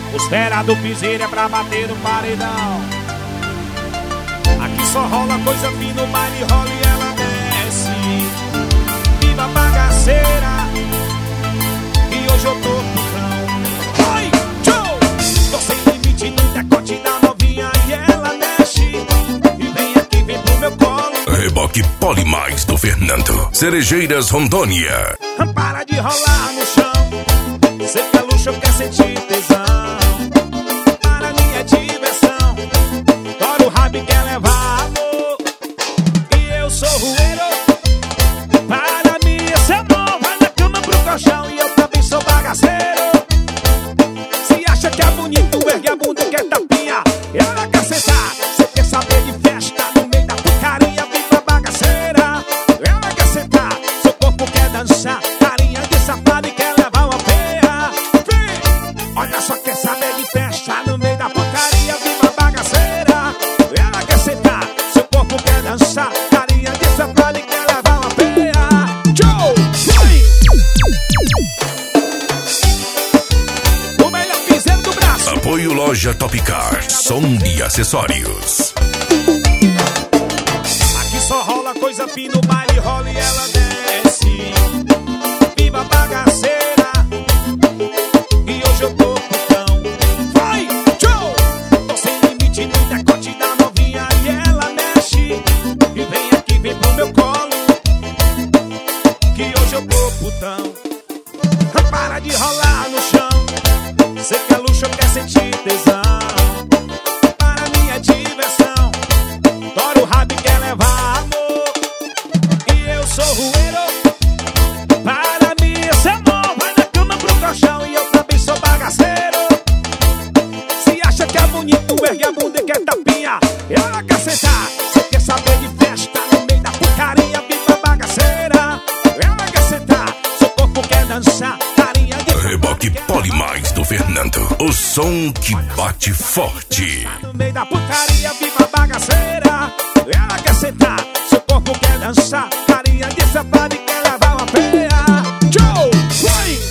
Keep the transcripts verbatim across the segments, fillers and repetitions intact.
Os fera do piseiro é pra bater no paredão. Aqui só rola coisa fina, o baile rola e ela desce. Viva a bagaceira, e hoje eu tô putão. Oi, tchau! Tô sem limite no decote da novinha e ela mexe. E vem aqui, vem pro meu colo. Reboque Polimais do Fernando, Cerejeiras, Rondônia. Para de rolar no chão, cê quer luxo, quer sentir tesão. Para minha diversão, tora o rabo e quer levar amor. E eu sou rueiro, para mim esse amor vai na cama pro colchão. E eu também sou bagaceiro. Se acha que é bonito, ergue a bunda e quer tapinha. Ela quer sentar, cê quer saber de festa no meio da putaria. Viva a bagaceira, ela quer sentar, seu corpo quer dançar. Carinha de safado e quer levar uma feia. Vem, olha só, quer saber de festa no meio da putaria. Viva a bagaceira, ela quer sentar, seu corpo quer dançar. Carinha de safado e quer levar uma feia. Tchau, vem. O melhor piseiro do braço. Apoio Loja Topcar, som e acessórios. Aqui só rola coisa fina, o baile rola e ela desce. Viva a bagaceira, e hoje eu tô putão. Vai, tchau! Tô sem limite no decote da novinha e ela mexe. E vem aqui, vem pro meu colo, que hoje eu tô putão. Para de rolar no chão, cê quer luxo, quer sentir tesão. Para minha diversão, tora o rabo e quer levar amor. E eu sou rueiro, para mim esse amor vai na cama pro colchão. E eu também sou bagaceiro. Se acha que é bonito, ergue a bunda e quer tapinha. Ela quer sentar, cê quer saber de festa no meio da putaria. Viva a bagaceira, ela quer sentar, seu corpo quer dançar. Carinha de Reboque Polimais do Fernando, o som que bate forte. no meio da putaria. Viva a bagaceira, ela quer sentar, seu corpo quer dançar. Carinha de safado e quer levar uma feia. Tchau, vai!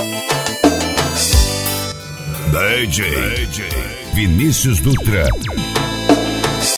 D J Vinícius Dutra,